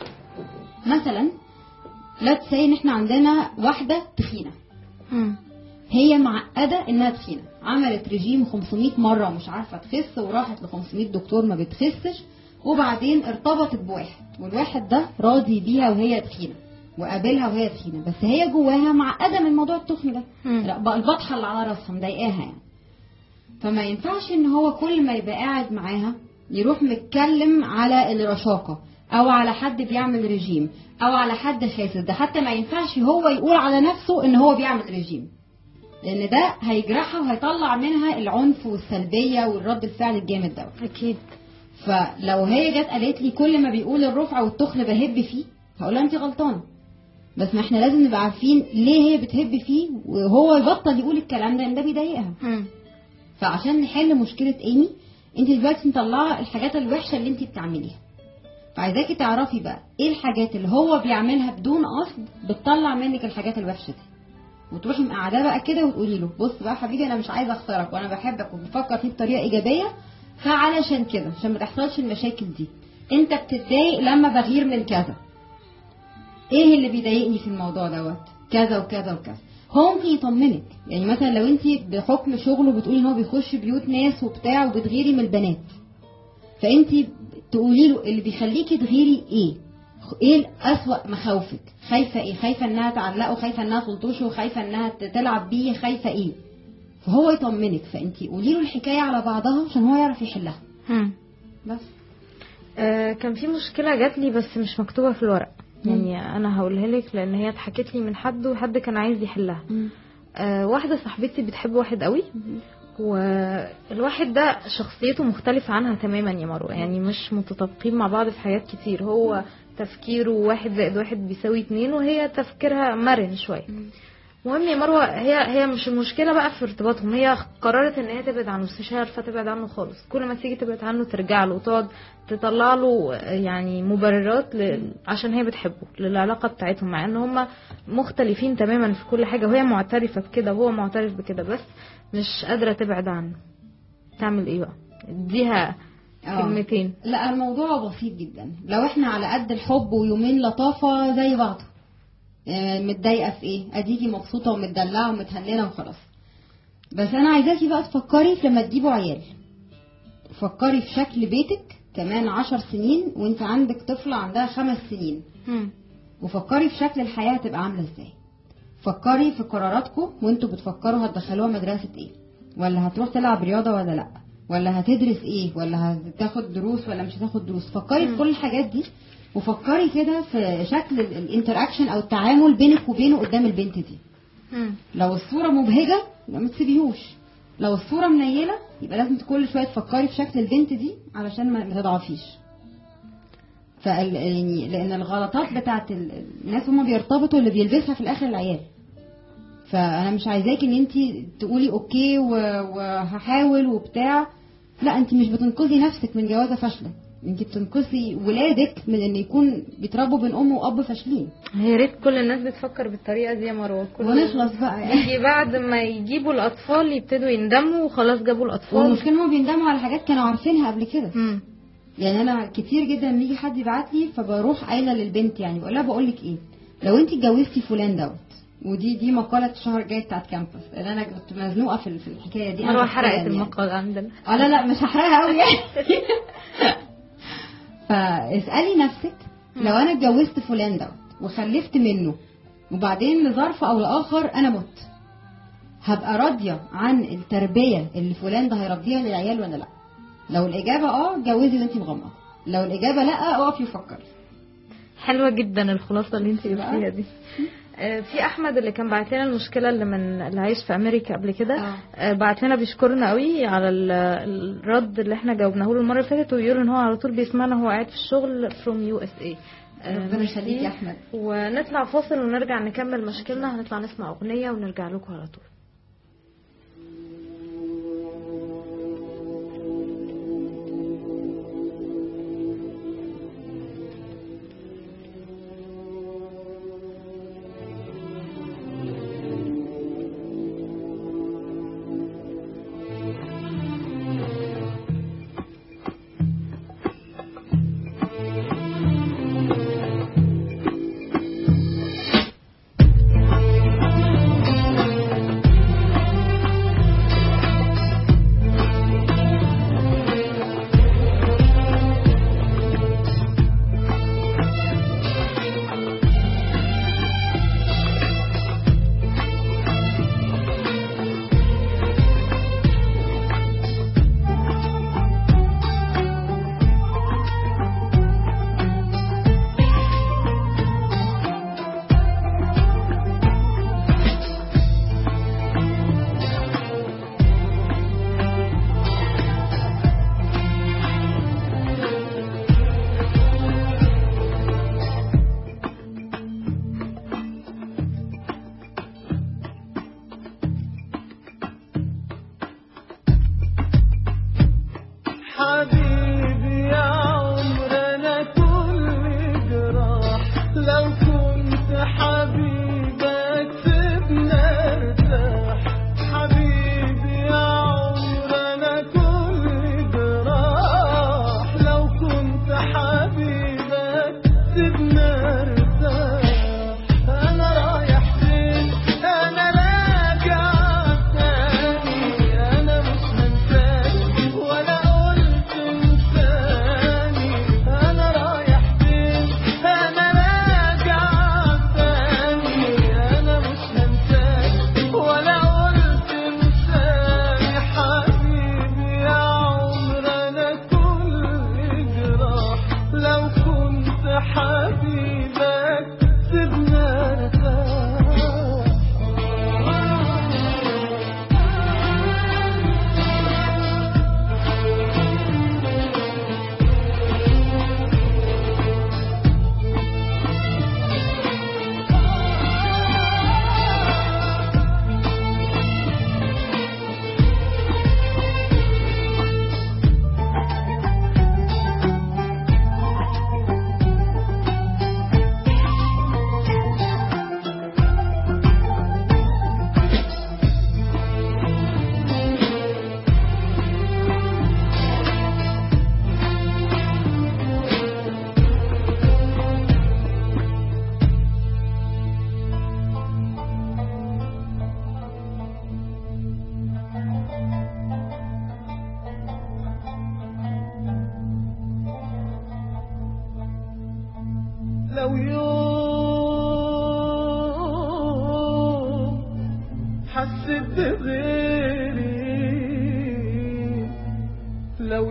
مثلا لا تسي ان احنا عندنا واحده تخينه، هي معقده انها تخينه، عملت رجيم خمسمية مره ومش عارفه تخس وراحت ل خمسمية دكتور ما بتخسش، وبعدين ارتبطت بواحد والواحد ده راضي بيها وهي تخينه وقابلها وهي تخينه، بس هي جواها معقده من موضوع التخن ده. لا بقى البطحه اللي على راسها مضايقاها يعني. فما ينفعش ان هو كل ما يبقى قاعد معاها يروح متكلم على الرشاقه او على حد بيعمل رجيم او على حد خاسس. ده حتى ما ينفعش هو يقول على نفسه ان هو بيعمل رجيم، لان ده هيجرحها وهيطلع منها العنف والسلبيه والرد الفعل الجامد ده اكيد. فلو هي جت قالت لي كل ما بيقول الرفع والتخن بهب فيه، هقول لها انت غلطانه. بس ما احنا لازم نبقى عارفين ليه هي بتهب فيه وهو يبطل يقول الكلام ده، ان ده بيضايقها. فعشان نحل مشكله ايمي، انت دلوقتي مطلعه الحاجات الوحشه اللي انت بتعمليها، فعايزاكي تعرفي بقى ايه الحاجات اللي هو بيعملها بدون قصد بتطلع منك الحاجات الوحشه دي، وتروحي مقعداه بقى كده وتقولي له بص بقى حبيبي انا مش عايزه اخسرك وانا بحبك وبفكر فيه بطريقه ايجابيه، فعلشان كده عشان ما تحصلش المشاكل دي انت بتتضايق لما بغير من كذا. ايه اللي بيضايقني في الموضوع دوت؟ كذا وكذا وكذا. هو ممكن يطمنك. يعني مثلا لو انت بحكم شغله بتقولي ان هو بيخش بيوت ناس وبتاع وبتغيري من البنات، فانت تقولي له اللي بيخليكي تغيري ايه؟ ايه اسوأ مخاوفك؟ خايفه ايه؟ خايفه انها تعلقه، خايفه انها تلطشه، خايفه انها تلعب بيه، خايفه ايه؟ فهو يطمنك. فانت قولي له الحكايه على بعضها عشان هو يعرف يحلها. بس آه كان في مشكله جات لي بس مش مكتوبه في الورق، يعني انا هقولها لك لان هي اتحكت لي من حد وحد كان عايز يحلها. آه واحده صاحبتي بتحب واحد قوي، والواحد ده شخصيته مختلفه عنها تماما يا مروه، يعني مش متطابقين مع بعض في حاجات كتير. هو تفكيره واحد زائد واحد بيساوي اتنين وهي تفكيرها مرن شويه. المهم يا مروه هي هي مش المشكله بقى في ارتباطهم، هي قررت ان هي تبعد عنه، مش عارفه تبعد عنه خالص. كل ما تيجي تبعد عنه ترجع له وتقعد تطلع له يعني مبررات ل... عشان هي بتحبه للعلاقه بتاعتهم، مع ان هم مختلفين تماما في كل حاجه وهي معترفه بكده وهو معترف بكده، بس مش قادره تبعد عنه. تعمل ايه بقى؟ اديها كلمتين. لا الموضوع بسيط جدا. لو احنا على قد الحب ويومين لطافه زي بعض، متضايقه في ايه؟ اديكي مبسوطه ومتدلعه ومتهلله وخلاص. بس انا عايزاكي بقى تفكري في لما تجيبوا عيال، فكري في شكل بيتك كمان عشر سنين وانت عندك طفله عندها خمس سنين، وفكري في شكل الحياه هتبقى عامله ازاي. فكري في قراراتكم وانتوا بتفكروا هتدخلوها مدرسه ايه، ولا هتروح تلعب رياضه ولا لا، ولا هتدرس ايه، ولا هتاخد دروس ولا مش هتاخد دروس. فكري في كل الحاجات دي، وفكري كده في شكل الانتراكشن او التعامل بينك وبينه قدام البنت دي. مم. لو الصوره مبهجه ما تسيبيهوش، لو الصوره منيله يبقى لازم كل شويه تفكري في شكل البنت دي علشان ما تضعفيش. فال يعني لان الغلطات بتاعت الناس هم بيرتبطوا اللي بيلبسها في الاخر العيال. فانا مش عايزاكي ان انت تقولي اوكي وهحاول وبتاع، لا انت مش بتنقذي نفسك من جوازه فاشله، انت بتنقذي ولادك من ان يكون بيتربوا بين ام واب فاشلين. يا ريت كل الناس بتفكر بالطريقه دي يا مروه. ونخلص بقى يجي بعد ما يجيبوا الاطفال يبتدوا يندموا وخلاص جابوا الاطفال، والمشكله هم بيندموا على حاجات كانوا عارفينها قبل كده. م. يعني انا كتير جدا لما يجي حد يبعت لي فبروح قايله للبنت، يعني بقول لها بقول لك ايه، لو انت اتجوزتي فلان دوت، ودي دي مقاله الشهر الجاي بتاعت كامبس، لان انا كنت مزنوقه في في الحكايه دي. انا حرقت يعني المقاله عندنا. اه لا لا مش هحرقها قوي يعني. فاسالي نفسك لو انا اتجوزت فلان دوت وخلفت منه وبعدين لظرف او لاخر انا مت، هبقى راضيه عن التربيه اللي فلان ده هيربيها للعيال ولا لا؟ لو الاجابه اه جوزي وانتي مغمضه، لو الاجابه لا اقفي وفكري. حلوه جدا الخلاصه اللي انت قلتيها دي. في احمد اللي كان بعت لنا المشكله اللي من اللي عايش في امريكا قبل كده، آه. بعت لنا بيشكرنا قوي على الرد اللي احنا جاوبناه له المره اللي فاتت، ويقول ان هو على طول بيسمعنا وهو قاعد في الشغل فروم يو اس اي. ربنا يخليك يا احمد. ونطلع فاصل ونرجع نكمل مشكلنا. هنطلع نسمع اغنيه ونرجع لكم على طول. لو يوم حسيت بغيري، لو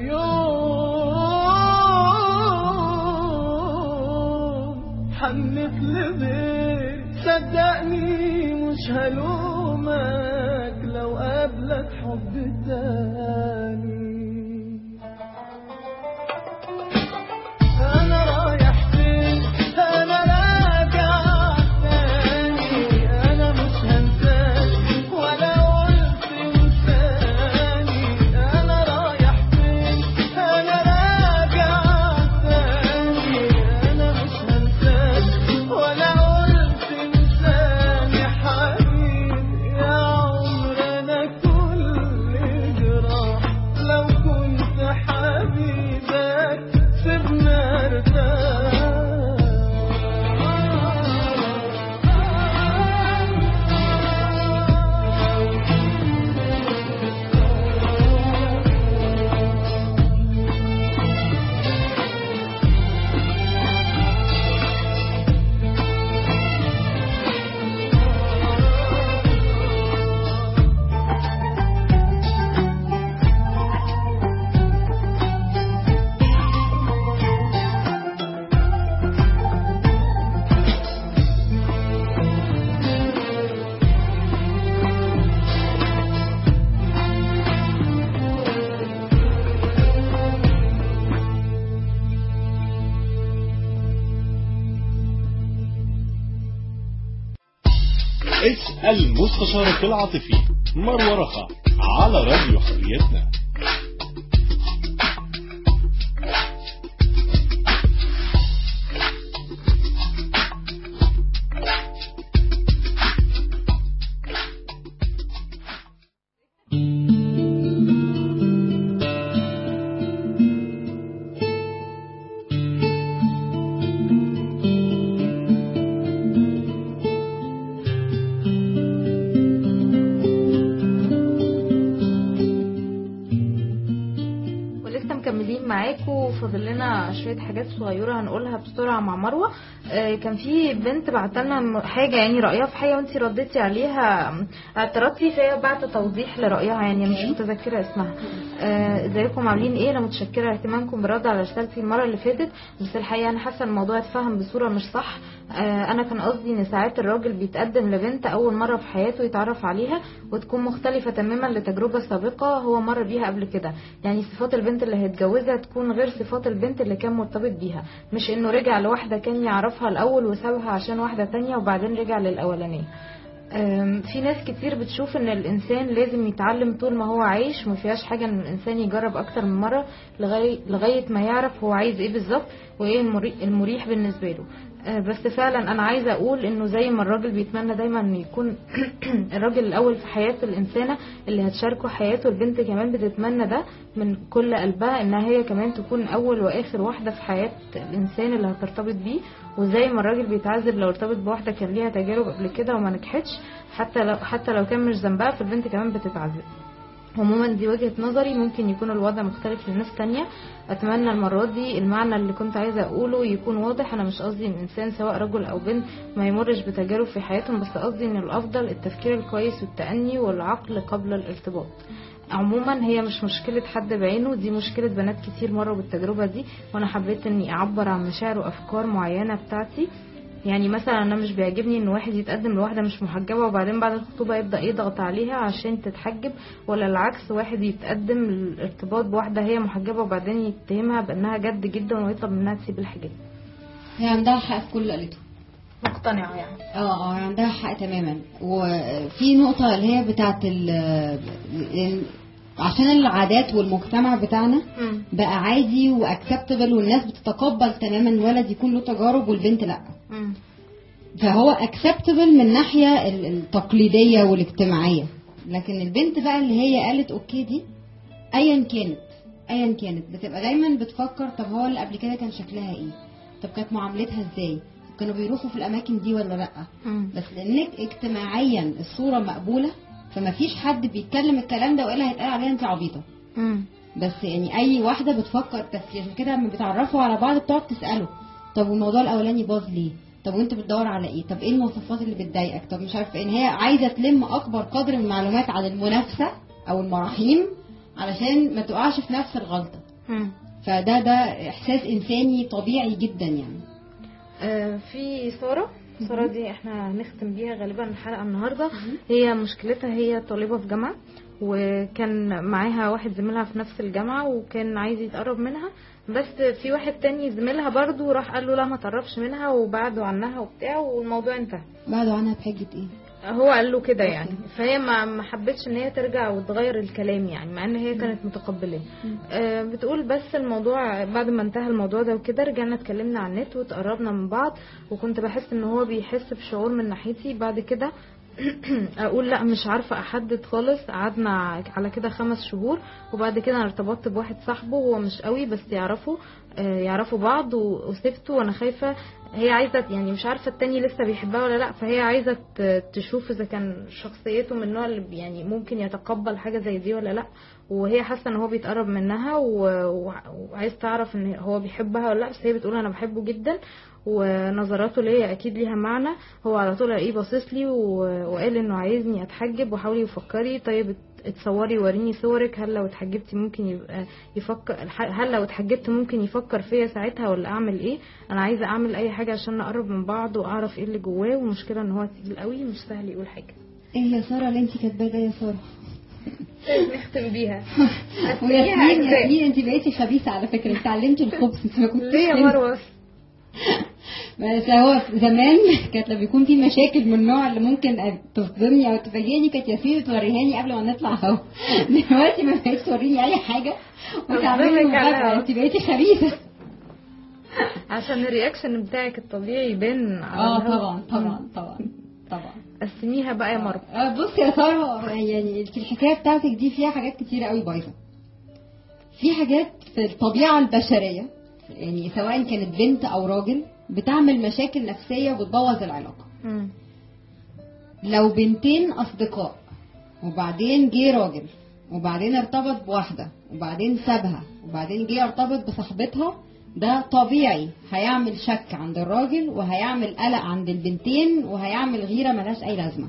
يوم حنت لغيري، صدقني مش هلومك لو قابلك حب تاني. المستشارة العاطفي مروة رخا على راديو حريتنا. فاضل لنا شويه حاجات صغيره هنقولها بسرعه مع مروه. آه كان في بنت بعت لنا حاجه يعني رايها في حاجه وانتي رديتي عليها اعترضتي فيها بعت توضيح لرايها يعني مش متذكره اسمها. آه ازيكم عاملين ايه؟ انا متشكره اهتمامكم بالرد على رسالتي المره اللي فاتت بس الحقيقه انا حاسه الموضوع اتفهم بصوره مش صح. آه انا كان قصدي ان ساعات الراجل بيتقدم لبنت اول مره في حياته يتعرف عليها وتكون مختلفه تماما لتجربه سابقه هو مر بيها قبل كده، يعني صفات البنت اللي هيتجوزها تكون غير صفات البنت اللي كان مرتبط بيها، مش انه رجع لواحده كان يعرفها الاول وسابها عشان واحده تانية وبعدين رجع للاولانيه. في ناس كتير بتشوف ان الانسان لازم يتعلم طول ما هو عايش ومفيهاش حاجه ان الانسان يجرب اكتر من مره لغايه لغايه ما يعرف هو عايز ايه بالظبط وايه المريح بالنسبه له. بس فعلا انا عايزه اقول انه زي ما الراجل بيتمنى دايما ان يكون الراجل الاول في حياه الانسانه اللي هتشاركه حياته، البنت كمان بتتمنى ده من كل قلبها انها هي كمان تكون اول واخر واحده في حياه الانسان اللي هترتبط بيه. وزي ما الراجل بيتعذب لو ارتبط بواحده كان ليها تجارب قبل كده وما نجحتش حتى لو حتى لو كان مش ذنبها فالبنت كمان بتتعذب. عموما دي وجهة نظري، ممكن يكون الوضع مختلف لناس تانية. اتمنى المرة دي المعنى اللي كنت عايزة اقوله يكون واضح. انا مش قصدي ان الانسان سواء رجل او بنت ما يمرش بتجارب في حياتهم، بس قصدي ان الافضل التفكير الكويس والتأني والعقل قبل الارتباط. عموما هي مش مشكلة حد بعينه، دي مشكلة بنات كتير مروا بالتجربة دي، وانا حبيت اني اعبر عن مشاعر وافكار معينة بتاعتي. يعني مثلا انا مش بيعجبني ان واحد يتقدم لواحده مش محجبه وبعدين بعد الخطوبه يبدا يضغط عليها عشان تتحجب، ولا العكس واحد يتقدم للارتباط بواحده هي محجبه وبعدين يتهمها بانها جد جدا ويطلب منها تسيب الحجاب. هي عندها حق في كل اللي قالته، مقتنعه يعني. اه اه عندها حق تماما. وفي نقطه اللي هي بتاعه عشان العادات والمجتمع بتاعنا بقى عادي واكسبتبل والناس بتتقبل تماما الولد يكون له تجارب والبنت لا. مم. فهو اكسبتبل من الناحيه التقليديه والاجتماعيه، لكن البنت بقى اللي هي قالت اوكي دي ايا كانت ايا كانت بتبقى دايما بتفكر طب هو اللي قبل كده كان شكلها ايه، طب كانت معاملتها ازاي، كانوا بيروحوا في الاماكن دي ولا لا. مم. بس لانك اجتماعيا الصوره مقبوله فما فيش حد بيتكلم الكلام ده والا هيتقال عليها انت عبيطه. بس يعني اي واحده بتفكر تفكير كده لما بيتعرفوا على بعض بتقعد تساله طب والموضوع الاولاني باظ ليه، طب وانت بتدور على ايه، طب ايه المواصفات اللي بتضايقك، طب مش عارفه ان هي عايزه تلم اكبر قدر من المعلومات عن المنافسه او المراحيم علشان ما تقعش في نفس الغلطه. مم. فده ده احساس انساني طبيعي جدا يعني. آه في ساره ساره دي احنا هنختم بيها غالبا الحلقه النهارده. هي مشكلتها هي طالبه في جامعه وكان معاها واحد زميلها في نفس الجامعه وكان عايز يتقرب منها، بس في واحد تاني زميلها برضو راح قال له لا ما تقربش منها وبعدوا عنها وبتاع والموضوع انتهى. بعدوا عنها بحجه ايه؟ هو قال له كده يعني. فهي ما حبتش ان هي ترجع وتغير الكلام يعني مع ان هي كانت متقبله. آه بتقول بس الموضوع بعد ما انتهى الموضوع ده وكده رجعنا اتكلمنا على النت وتقربنا من بعض وكنت بحس ان هو بيحس بشعور من ناحيتي. بعد كده اقول لا مش عارفه احدد خالص. قعدنا على كده خمس شهور وبعد كده انا ارتبطت بواحد صاحبه هو مش قوي بس يعرفوا آه يعرفوا بعض وسبته وانا خايفه. هي عايزه يعني مش عارفه التاني لسه بيحبها ولا لا، فهي عايزه تشوف اذا كان شخصيته من النوع اللي يعني ممكن يتقبل حاجه زي دي ولا لا، وهي حاسه ان هو بيتقرب منها وعايز تعرف ان هو بيحبها ولا لا. بس هي بتقول انا بحبه جدا ونظراته ليا اكيد ليها معنى. هو على طول ايه باصص لي وقال انه عايزني اتحجب وحاولي يفكري طيب اتصوري وريني صورك، هل لو اتحجبتي ممكن يبقى يفكر، هل لو اتحجبت ممكن يفكر فيا ساعتها ولا اعمل ايه. انا عايزه اعمل اي حاجه عشان نقرب من بعض واعرف ايه اللي جواه، والمشكله ان هو تقيل قوي مش سهل يقول حاجه. ايه يا ساره اللي انت كاتباه ده يا ساره؟ نختم بيها. وياسمين ياسمين انت بقيتي خبيثه على فكره، اتعلمتي الخبز انت ما كنتيش ليه يا مروه؟ بس هو زمان كانت لما بيكون في مشاكل من النوع اللي ممكن تصدمني او تفاجئني كانت ياسمين توريهاني قبل ما نطلع هوا. دلوقتي ما بقتش توريني اي حاجه وتعملي مفاجاه، انت بقيتي خبيثه عشان الرياكشن بتاعك الطبيعي يبان. اه طبعا طبعا طبعا طبعا. قسميها بقى يا مروه. آه بصي يا ساره، يعني الحكايه بتاعتك دي فيها حاجات كتير قوي بايظه. في حاجات في الطبيعه البشريه، يعني سواء كانت بنت او راجل، بتعمل مشاكل نفسيه وبتبوظ العلاقه. م. لو بنتين اصدقاء وبعدين جه راجل وبعدين ارتبط بواحده وبعدين سابها وبعدين جه ارتبط بصاحبتها، ده طبيعي هيعمل شك عند الراجل وهيعمل قلق عند البنتين وهيعمل غيره ملهاش اي لازمه.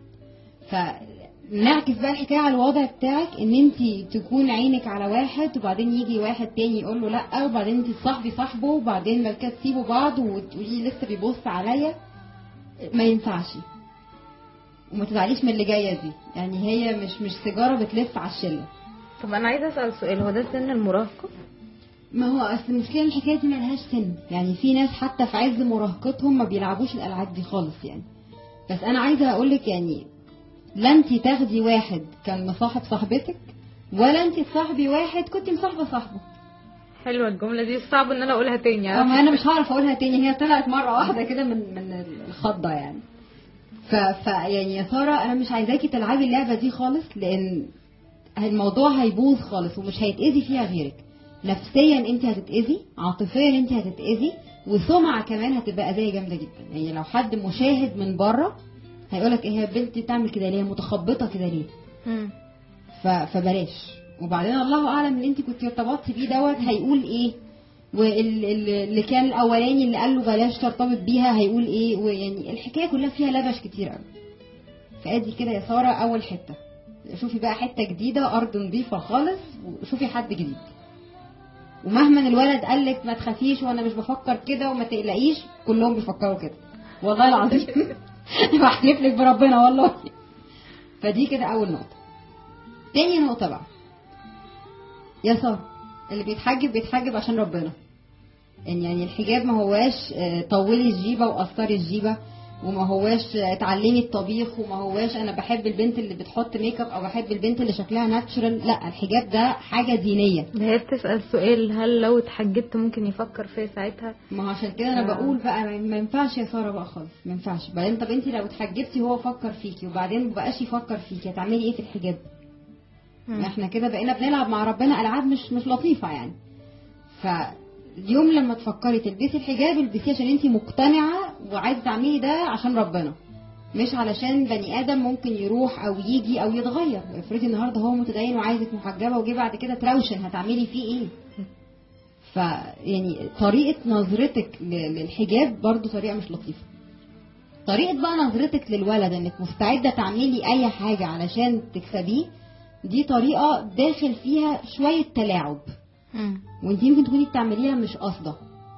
فنعكس بقى الحكايه على الوضع بتاعك، ان انت تكون عينك على واحد وبعدين يجي واحد تاني يقول له لا، وبعدين انت تصاحبي صاحبه وبعدين بعد كده تسيبوا بعض وتقولي لسه بيبص عليا. ما ينفعش. وما تزعليش من اللي جايه دي، يعني هي مش مش سيجاره بتلف على الشله. طب انا عايزه اسال سؤال، هو ده سن المراهقه؟ ما هو اصل المشكله الحكايه دي ملهاش سن، يعني في ناس حتى في عز مراهقتهم ما بيلعبوش الالعاب دي خالص يعني. بس انا عايزه اقول لك يعني لا انت تاخدي واحد كان مصاحب صاحبتك ولا انت تصاحبي واحد كنت مصاحبه صاحبه. حلوه الجمله دي، صعب ان انا اقولها تاني. اه ما انا مش هعرف اقولها تاني، هي طلعت مره واحده كده من من الخضه يعني. ف, ف يعني يا ساره انا مش عايزاكي تلعبي اللعبه دي خالص، لان الموضوع هيبوظ خالص ومش هيتاذي فيها غيرك. نفسيا انت هتتاذي، عاطفيا انت هتتاذي، وسمعه كمان هتبقى اذيه جامده جدا. يعني لو حد مشاهد من بره هيقولك ايه هي البنت بتعمل كده ليه، متخبطه كده ليه. ف فبلاش. وبعدين الله اعلم ان انت كنت ارتبطتي بيه دوت هيقول ايه، واللي كان الاولاني اللي قال له بلاش ترتبط بيها هيقول ايه. ويعني الحكايه كلها فيها لبش كتير قوي. فادي كده يا ساره اول حته. شوفي بقى حته جديده، ارض نظيفه خالص، وشوفي حد جديد. ومهما الولد قال لك ما تخافيش وانا مش بفكر كده وما تقلقيش، كلهم بيفكروا كده والله العظيم. بحلف لك بربنا والله. فدي كده اول نقطه. تاني نقطه بقى يا ساره، اللي بيتحجب بيتحجب عشان ربنا. يعني الحجاب ما هواش طولي الجيبه وقصري الجيبه، وما هواش اتعلمي الطبيخ، وما هواش انا بحب البنت اللي بتحط ميك اب او بحب البنت اللي شكلها ناتشرال. لا، الحجاب ده حاجه دينيه. هي بتسال سؤال، هل لو اتحجبت ممكن يفكر فيا ساعتها؟ ما عشان كده انا بقول بقى ما ينفعش يا ساره بقى خالص، ما ينفعش. بعدين طب انت لو اتحجبتي هو فكر فيكي وبعدين ما بقاش يفكر فيكي، هتعملي ايه في الحجاب؟ احنا كده بقينا بنلعب مع ربنا العاب مش مش لطيفه يعني. فاليوم لما تفكري تلبسي الحجاب البسيه عشان انت مقتنعه وعايزه تعملي ده عشان ربنا، مش علشان بني ادم ممكن يروح او يجي او يتغير. افرضي النهارده هو متدين وعايزك محجبه وجي بعد كده تروشن، هتعملي فيه ايه؟ فيعني طريقه نظرتك للحجاب برضو طريقه مش لطيفه. طريقه بقى نظرتك للولد انك مستعده تعملي اي حاجه علشان تكسبيه، دي طريقه داخل فيها شويه تلاعب، وانت يمكن تكوني بتعمليها مش قاصده.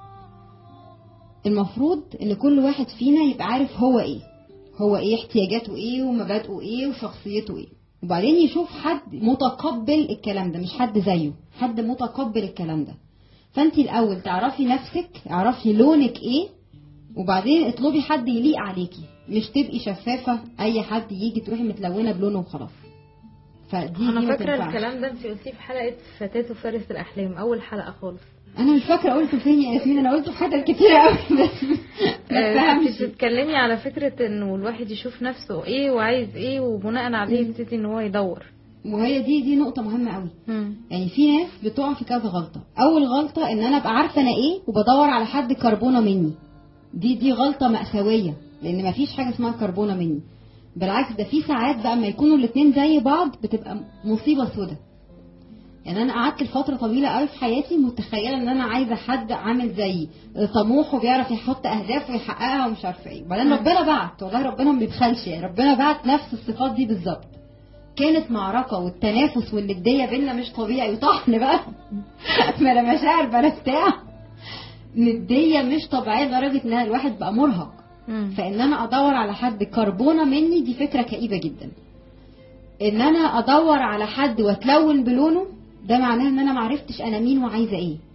المفروض ان كل واحد فينا يبقى عارف هو ايه، هو ايه احتياجاته ايه ومبادئه ايه وشخصيته ايه، وبعدين يشوف حد متقبل الكلام ده، مش حد زيه، حد متقبل الكلام ده. فانت الاول تعرفي نفسك، اعرفي لونك ايه، وبعدين اطلبي حد يليق عليكي، مش تبقي شفافه اي حد يجي تروحي متلونه بلونه وخلاص. فدي انا فاكره الكلام ده انت قلتيه في حلقه فتاة وفارس الاحلام، اول حلقه خالص. انا مش فاكره قلته فين يا ياسمين، انا قلته في حاجات كتير قوي بس انت بتتكلمي على فكره انه الواحد يشوف نفسه ايه وعايز ايه وبناء عليه يبتدي ان هو يدور. وهي دي دي نقطه مهمه قوي. يعني في ناس بتقع في كذا غلطه. اول غلطه ان انا ابقى عارفه انا ايه وبدور على حد كربونه مني. دي دي غلطه مأساويه، لان مفيش حاجه اسمها كربونه مني. بالعكس، ده في ساعات بقى ما يكونوا الاثنين زي بعض بتبقى مصيبه سودة. يعني انا قعدت لفتره طويله قوي في حياتي متخيله ان انا عايزه حد عامل زيي، طموح وبيعرف يحط اهداف ويحققها ومش عارفه ايه. بعدين ربنا بعت، والله ربنا ما بيبخلش، يعني ربنا بعت نفس الصفات دي بالظبط. كانت معركه والتنافس والنديه بينا مش طبيعي، وطحن بقى بلا مشاعر بلا بتاع، نديه مش طبيعيه لدرجه ان الواحد بقى مرهق. فان انا ادور على حد كربونه مني دي فكره كئيبه جدا. ان انا ادور على حد واتلون بلونه ده معناه ان انا معرفتش انا مين وعايزه ايه.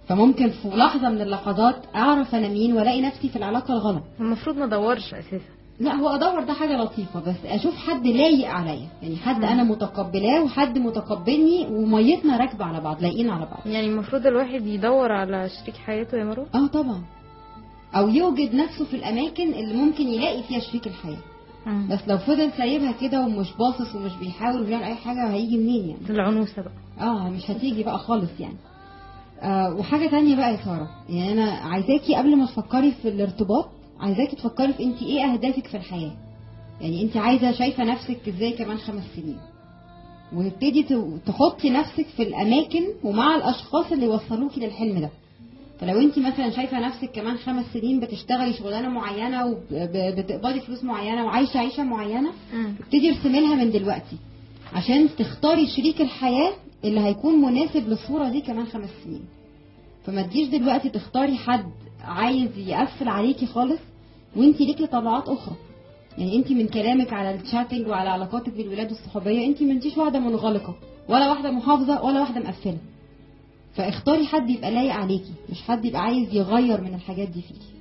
فممكن في لحظه من اللحظات اعرف انا مين والاقي نفسي في العلاقه الغلط. المفروض ما ادورش اساسا. لا هو ادور ده حاجه لطيفه، بس اشوف حد لايق عليا، يعني حد م. انا متقبلاه وحد متقبلني وميتنا راكبه على بعض، لايقين على بعض. يعني المفروض الواحد يدور على شريك حياته يا مروه. اه طبعا، او يوجد نفسه في الاماكن اللي ممكن يلاقي فيها شريك الحياه. م. بس لو فضل سايبها كده ومش باصص ومش بيحاول وبيعمل اي حاجه، هيجي منين يعني؟ العنوسه بقى. اه مش هتيجي بقى خالص يعني. آه وحاجه تانية بقى يا ساره، يعني انا عايزاكي قبل ما تفكري في الارتباط، عايزاكي تفكري في انت ايه اهدافك في الحياه. يعني انت عايزه شايفه نفسك ازاي كمان خمس سنين، وتبتدي تحطي نفسك في الاماكن ومع الاشخاص اللي يوصلوكي للحلم ده. فلو انت مثلا شايفه نفسك كمان خمس سنين بتشتغلي شغلانه معينه وبتقبضي فلوس معينه وعايشه عيشه معينه، ابتدي ارسمي لها من دلوقتي عشان تختاري شريك الحياه اللي هيكون مناسب للصوره دي كمان خمس سنين. فما تجيش دلوقتي تختاري حد عايز يقفل عليكي خالص وانت ليكي طبعات اخرى. يعني انت من كلامك على الشاتنج وعلى علاقاتك بالولاد والصحوبيه، انت ما انتيش واحده منغلقه ولا واحده محافظه ولا واحده مقفله. فاختاري حد يبقى لايق عليكي، مش حد يبقى عايز يغير من الحاجات دي فيكي.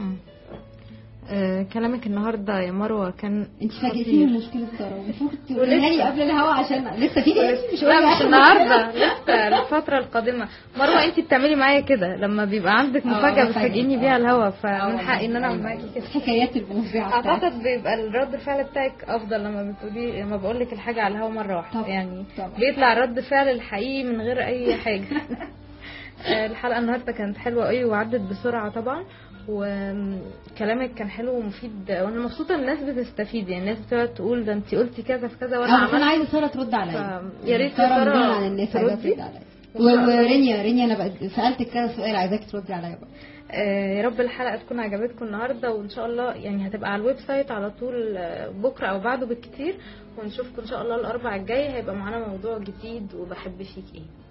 آه، كلامك النهارده يا مروه كان انت فاجئتيني من مشكله ساره، المفروض تقوليها لي قبل الهوا عشان لسه في مش لا مش النهارده، لسه الفتره القادمه. مروه انت بتعملي معايا كده لما بيبقى عندك مفاجاه بتفاجئيني بيها الهوا، فمن حقي ان انا اعمل معاكي كده. حكايات المذيعه اعتقد بيبقى الرد فعل بتاعك افضل لما بتقولي لما بقول لك الحاجه على الهوا مره واحده. يعني طبعا. بيطلع رد فعل الحقيقي من غير اي حاجه. الحلقه النهارده كانت حلوه قوي وعدت بسرعه طبعا، وكلامك كان حلو ومفيد، وانا مبسوطه الناس بتستفيد. يعني الناس بتقعد تقول ده انت قلتي كذا في كذا وانا عملت. انا عايزه ساره ترد عليا، يا ريت ساره عن الناس ترد عليا. ورينيا رينيا انا بقى سالتك كذا سؤال، عايزاكي تردي عليا بقى. آه يا رب الحلقه تكون عجبتكم النهارده، وان شاء الله يعني هتبقى على الويب سايت على طول بكره او بعده بالكتير، ونشوفكم ان شاء الله الاربعاء الجاي هيبقى معانا موضوع جديد وبحب فيك ايه.